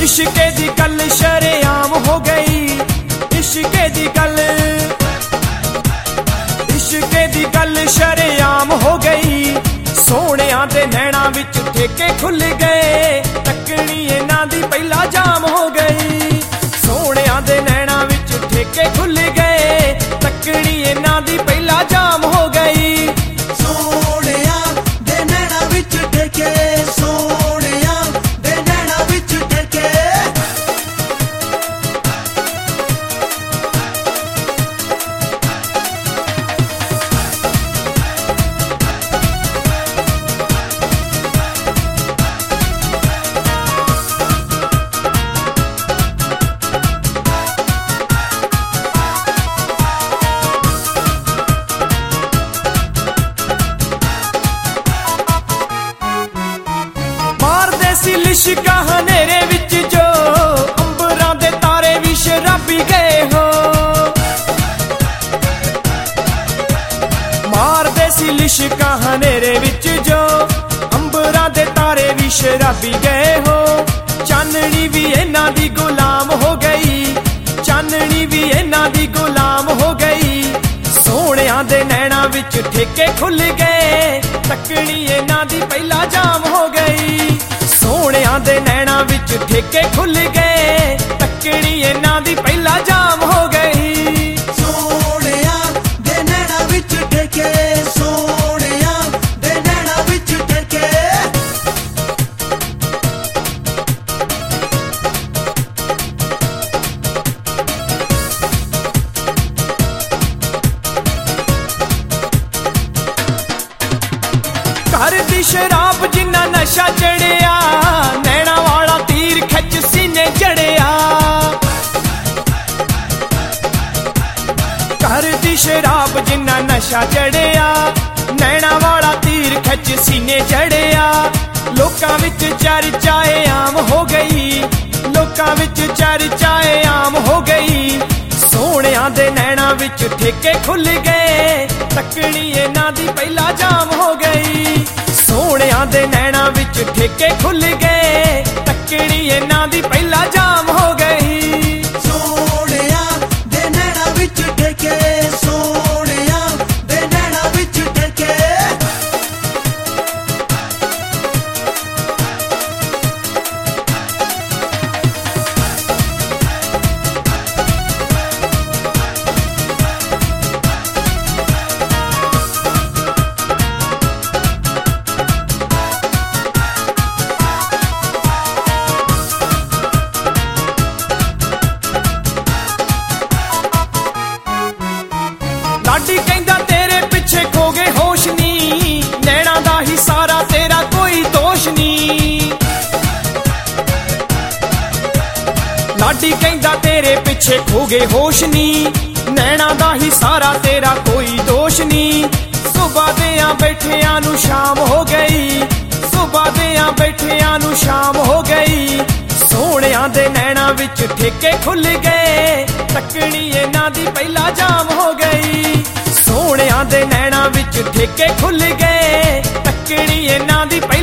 इश्के दी गल शरेआम हो गई, इश्के दी गल, इश्के दी गल शरेआम हो गई। सोहणियां दे नैणां विच ठेके खुल गए, तकड़ी इन्हां दी पहला जाम हो गई। सोहणियां दे नैणां विच ठेके खुल गए, तकड़ी इन्हां दी पहला जाम हो गई। सोहणियां दे नैणां विच ठेके, सोहणियां दे नैणां विच ठेके। लिशका हनेरे विच जो अंबरां दे तारे भी शराबी गए हो, मारदे सी लिशका हनेरे विच जो अंबरां दे तारे भी शराबी गए हो। चाननी भी इन्हां दी गुलाम हो गई, चाननी भी इन्हां दी गुलाम हो गई। सोहणियां दे नैणां विच ठेके खुल गए, तकड़ी इन्हां दी पहला जाम हो गई। सोहणियां दे नैणां विच ठेके खुल गए, तकड़ी इन्हां दी पहला जाम हो गई। सोहणियां दे नैणां विच ठेके, सोहणियां दे नैणां विच ठेके। घर दी शराब जिन्ना नशा चढ़िया, नैणा वाला तीर खिच सीने चढ़िया। घर दी शराब जिन्ना नशा चढ़िया, नैणा वाला तीर खिच सीने चढ़िया। लोकां विच चर्चाए आम हो गई, लोकां विच चर्चाए आम हो गई। सोहणियां दे नैणां विच ठेके खुल गए, तकड़ी इन्हां दी पहला जाम हो गई। सोहणियां दे नैणां विच ठेके खुल गए, तकड़ी इन्हां दी पहला जाम हो गई। सोहणियां दे नैणां विच ठेके, सोहणियां दे नैणां विच ठेके। लाडी कहंदा तेरे पिछे खो गए होश नी, नैणा दा ही सारा तेरा कोई दोष नी। लाडी कहंदा तेरे पिछे खो गए होश नी, नैणा दा ही सारा तेरा कोई दोष नी। सुबह देयां बैठियां नू शाम हो गई, सुबह देयां बैठियां नू शाम हो गई। सोहणियां दे नैणां विच ठेके खुल गए, तकड़ी इन्हां दी पहला जाम हो गई। सोहणियां दे नैणां विच ठेके खुल गए, तकड़ी इन्हां दी